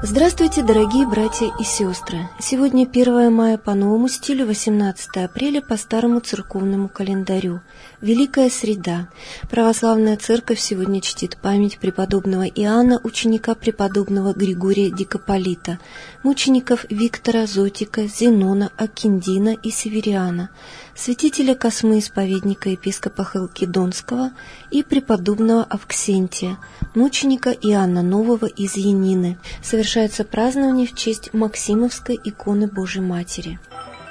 Здравствуйте, дорогие братья и сестры! Сегодня 1 мая по новому стилю, 18 апреля по старому церковному календарю. Великая среда. Православная церковь сегодня чтит память преподобного Иоанна, ученика преподобного Григория Дикополита, мучеников Виктора, Зотика, Зенона, Акиндина и Севериана, святителя Космы, исповедника епископа Халкидонского и преподобного Авксентия, мученика Иоанна Нового из Янины. Совершается празднование в честь Максимовской иконы Божьей Матери.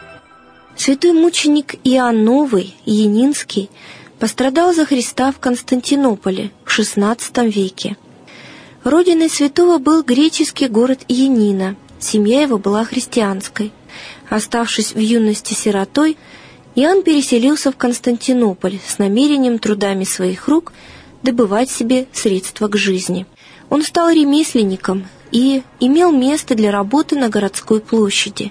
Святой мученик Иоанн Новый, Янинский, пострадал за Христа в Константинополе в XVI веке. Родиной святого был греческий город Янина, семья его была христианской. Оставшись в юности сиротой, Иоанн переселился в Константинополь с намерением трудами своих рук добывать себе средства к жизни. Он стал ремесленником и имел место для работы на городской площади.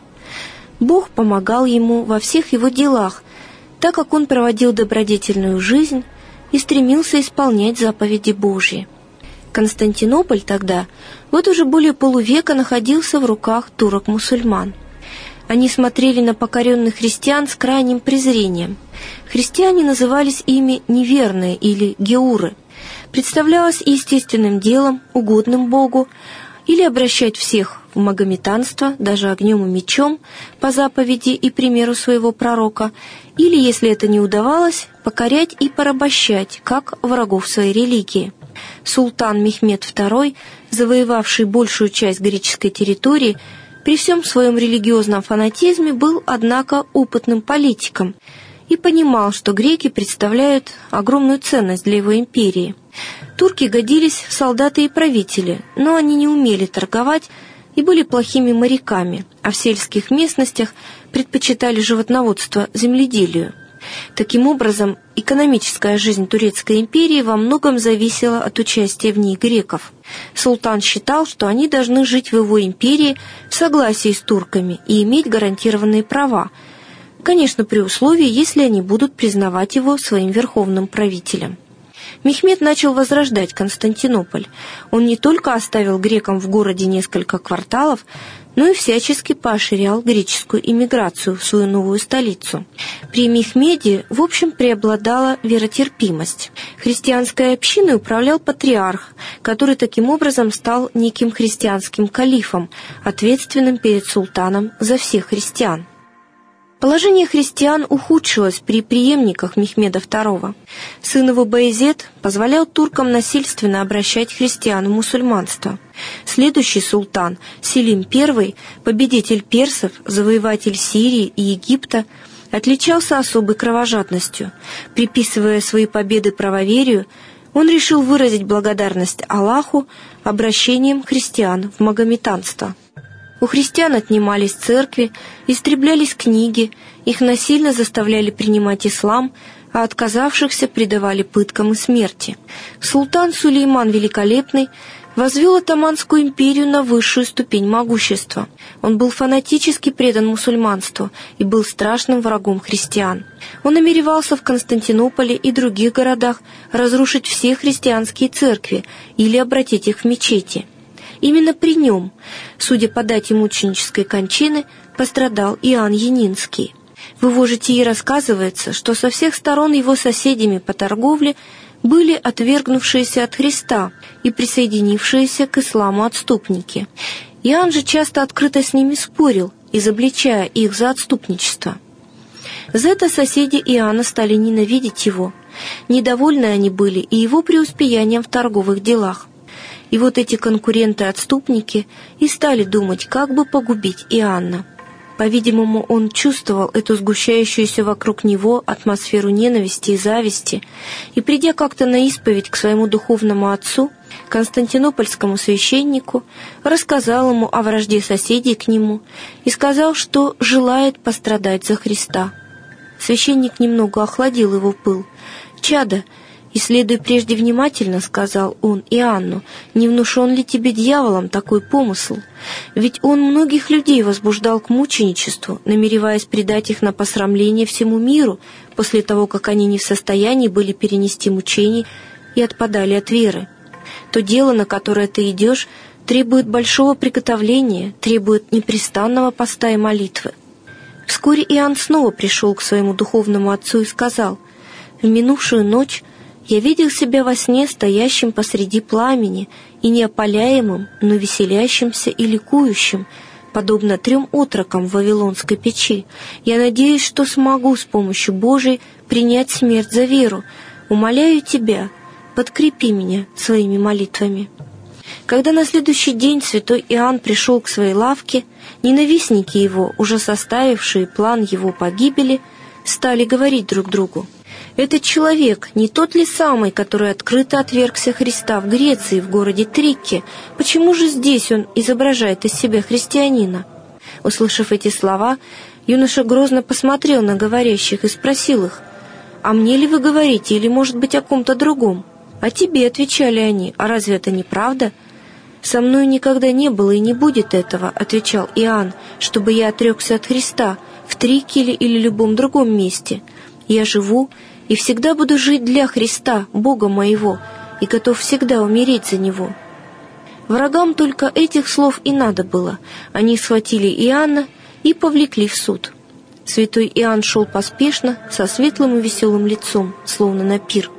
Бог помогал ему во всех его делах, так как он проводил добродетельную жизнь и стремился исполнять заповеди Божьи. Константинополь тогда, вот уже более полувека, находился в руках турок-мусульман. Они смотрели на покоренных христиан с крайним презрением. Христиане назывались ими неверные или геуры. Представлялось естественным делом, угодным Богу, или обращать всех в магометанство, даже огнем и мечом, по заповеди и примеру своего пророка, или, если это не удавалось, покорять и порабощать, как врагов своей религии. Султан Мехмед II, завоевавший большую часть греческой территории, при всем своем религиозном фанатизме был, однако, опытным политиком и понимал, что греки представляют огромную ценность для его империи. Турки годились в солдаты и правители, но они не умели торговать и были плохими моряками, а в сельских местностях предпочитали животноводство земледелию. Таким образом, экономическая жизнь Турецкой империи во многом зависела от участия в ней греков. Султан считал, что они должны жить в его империи в согласии с турками и иметь гарантированные права, конечно, при условии, если они будут признавать его своим верховным правителем. Мехмед начал возрождать Константинополь. Он не только оставил грекам в городе несколько кварталов, но и всячески поощрял греческую иммиграцию в свою новую столицу. При Мехмеде, в общем, преобладала веротерпимость. Христианской общиной управлял патриарх, который таким образом стал неким христианским калифом, ответственным перед султаном за всех христиан. Положение христиан ухудшилось при преемниках Мехмеда II. Сын его Баязет позволял туркам насильственно обращать христиан в мусульманство. Следующий султан, Селим I, победитель персов, завоеватель Сирии и Египта, отличался особой кровожадностью. Приписывая свои победы правоверию, он решил выразить благодарность Аллаху обращением христиан в магометанство. У христиан отнимались церкви, истреблялись книги, их насильно заставляли принимать ислам, а отказавшихся предавали пыткам и смерти. Султан Сулейман Великолепный возвел Оттоманскую империю на высшую ступень могущества. Он был фанатически предан мусульманству и был страшным врагом христиан. Он намеревался в Константинополе и других городах разрушить все христианские церкви или обратить их в мечети. Именно при нем, судя по дате мученической кончины, пострадал Иоанн Янинский. В его житии рассказывается, что со всех сторон его соседями по торговле были отвергнувшиеся от Христа и присоединившиеся к исламу отступники. Иоанн же часто открыто с ними спорил, изобличая их за отступничество. За это соседи Иоанна стали ненавидеть его. Недовольны они были и его преуспеянием в торговых делах. И вот эти конкуренты-отступники и стали думать, как бы погубить Иоанна. По-видимому, он чувствовал эту сгущающуюся вокруг него атмосферу ненависти и зависти, и, придя как-то на исповедь к своему духовному отцу, константинопольскому священнику, рассказал ему о вражде соседей к нему и сказал, что желает пострадать за Христа. Священник немного охладил его пыл. «Чадо, исследуй прежде внимательно, — сказал он Иоанну, — не внушен ли тебе дьяволом такой помысл? Ведь он многих людей возбуждал к мученичеству, намереваясь предать их на посрамление всему миру, после того, как они не в состоянии были перенести мучений и отпадали от веры. То дело, на которое ты идешь, требует большого приготовления, требует непрестанного поста и молитвы. Вскоре Иоанн снова пришел к своему духовному отцу и сказал: «В минувшую ночь я видел себя во сне стоящим посреди пламени и неопаляемым, но веселящимся и ликующим, подобно 3 отрокам в Вавилонской печи. Я надеюсь, что смогу с помощью Божией принять смерть за веру. Умоляю Тебя, подкрепи меня своими молитвами». Когда на следующий день святой Иоанн пришел к своей лавке, ненавистники его, уже составившие план его погибели, стали говорить друг другу: «Этот человек не тот ли самый, который открыто отвергся Христа в Греции, в городе Трикке? Почему же здесь он изображает из себя христианина?» Услышав эти слова, юноша грозно посмотрел на говорящих и спросил их: «А мне ли вы говорите, или, может быть, о ком-то другом?» «А тебе», — отвечали они, — «а разве это не правда?» «Со мной никогда не было и не будет этого», — отвечал Иоанн, «чтобы я отрекся от Христа в Триккеле или любом другом месте. Я живу и всегда буду жить для Христа, Бога моего, и готов всегда умереть за Него». Врагам только этих слов и надо было. Они схватили Иоанна и повлекли в суд. Святой Иоанн шел поспешно, со светлым и веселым лицом, словно на пир.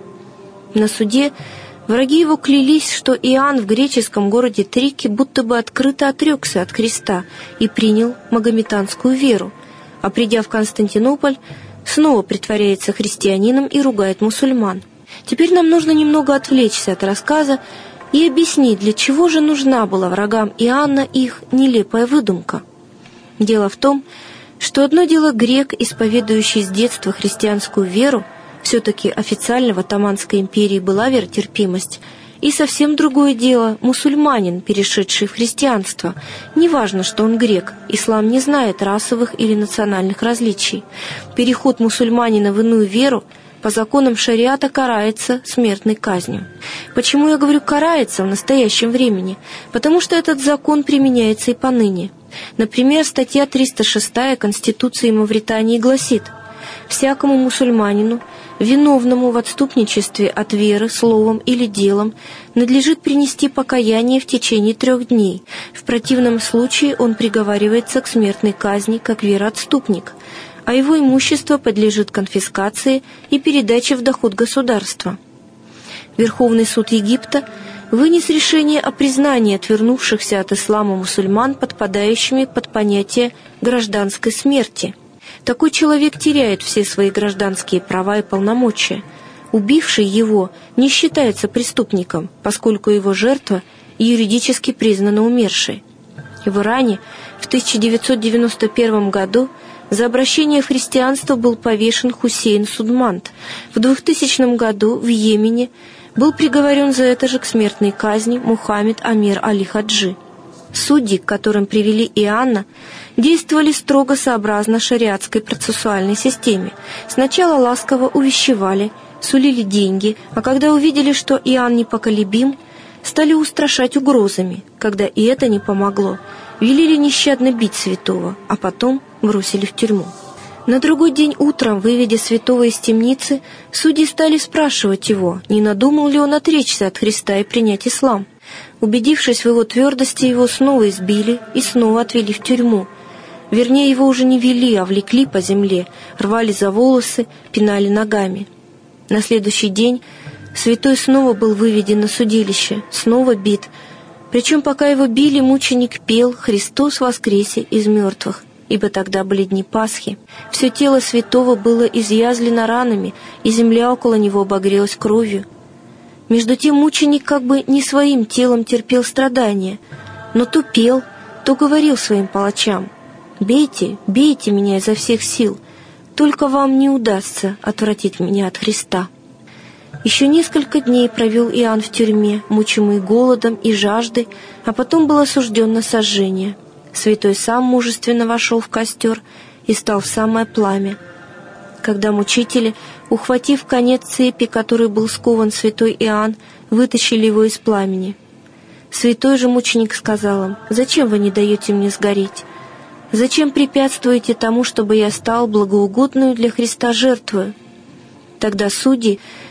На суде враги его клялись, что Иоанн в греческом городе Трикке будто бы открыто отрекся от Христа и принял магометанскую веру, а придя в Константинополь, снова притворяется христианином и ругает мусульман. Теперь нам нужно немного отвлечься от рассказа и объяснить, для чего же нужна была врагам Иоанна их нелепая выдумка. Дело в том, что одно дело грек, исповедующий с детства христианскую веру, все-таки официально в Оттоманской империи была веротерпимость, и совсем другое дело мусульманин, перешедший в христианство. Неважно, что он грек, ислам не знает расовых или национальных различий. Переход мусульманина в иную веру по законам шариата карается смертной казнью. Почему я говорю «карается» в настоящем времени? Потому что этот закон применяется и поныне. Например, статья 306 Конституции Мавритании гласит: «Всякому мусульманину, виновному в отступничестве от веры, словом или делом, надлежит принести покаяние в течение 3 дней. В противном случае он приговаривается к смертной казни как вероотступник, а его имущество подлежит конфискации и передаче в доход государства». Верховный суд Египта вынес решение о признании отвернувшихся от ислама мусульман подпадающими под понятие гражданской смерти. Такой человек теряет все свои гражданские права и полномочия. Убивший его не считается преступником, поскольку его жертва юридически признана умершей. В Иране в 1991 году за обращение в христианство был повешен Хусейн Судмант. В 2000 году в Йемене был приговорен за это же к смертной казни Мухаммед Амир Али Хаджи. Судьи, к которым привели Иоанна, действовали строго сообразно шариатской процессуальной системе. Сначала ласково увещевали, сулили деньги, а когда увидели, что Иоанн непоколебим, стали устрашать угрозами. Когда и это не помогло, велели нещадно бить святого, а потом бросили в тюрьму. На другой день утром, выведя святого из темницы, судьи стали спрашивать его, не надумал ли он отречься от Христа и принять ислам. Убедившись в его твердости, его снова избили и снова отвели в тюрьму. Вернее, его уже не вели, а влекли по земле, рвали за волосы, пинали ногами. На следующий день святой снова был выведен на судилище, снова бит. Причем, пока его били, мученик пел «Христос воскресе из мертвых», ибо тогда были дни Пасхи. Все тело святого было изъязлено ранами, и земля около него обогрелась кровью. Между тем мученик как бы не своим телом терпел страдания, но то пел, то говорил своим палачам: «Бейте, бейте меня изо всех сил, только вам не удастся отвратить меня от Христа». Еще несколько дней провел Иоанн в тюрьме, мучимый голодом и жаждой, а потом был осужден на сожжение. Святой сам мужественно вошел в костер и стал в самое пламя. Когда мучители, ухватив конец цепи, которой был скован святой Иоанн, вытащили его из пламени. Святой же мученик сказал им: «Зачем вы не даете мне сгореть? Зачем препятствуете тому, чтобы я стал благоугодную для Христа жертвою?» Тогда судьи,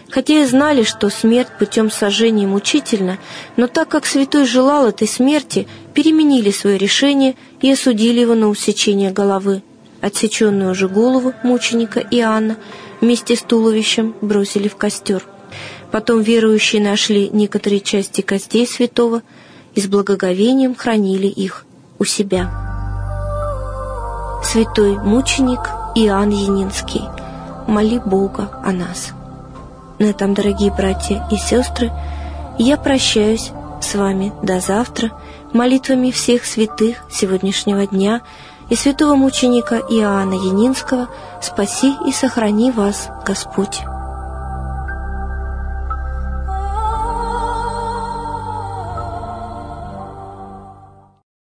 Хотя и знали, что смерть путем сожжения мучительна, но так как святой желал этой смерти, переменили свое решение и осудили его на усечение головы. Отсеченную же голову мученика Иоанна вместе с туловищем бросили в костер. Потом верующие нашли некоторые части костей святого и с благоговением хранили их у себя. Святой мученик Иоанн Янинский, моли Бога о нас. На этом, дорогие братья и сестры, я прощаюсь с вами до завтра молитвами всех святых сегодняшнего дня и святого мученика Иоанна Янинского. Спаси и сохрани вас, Господь.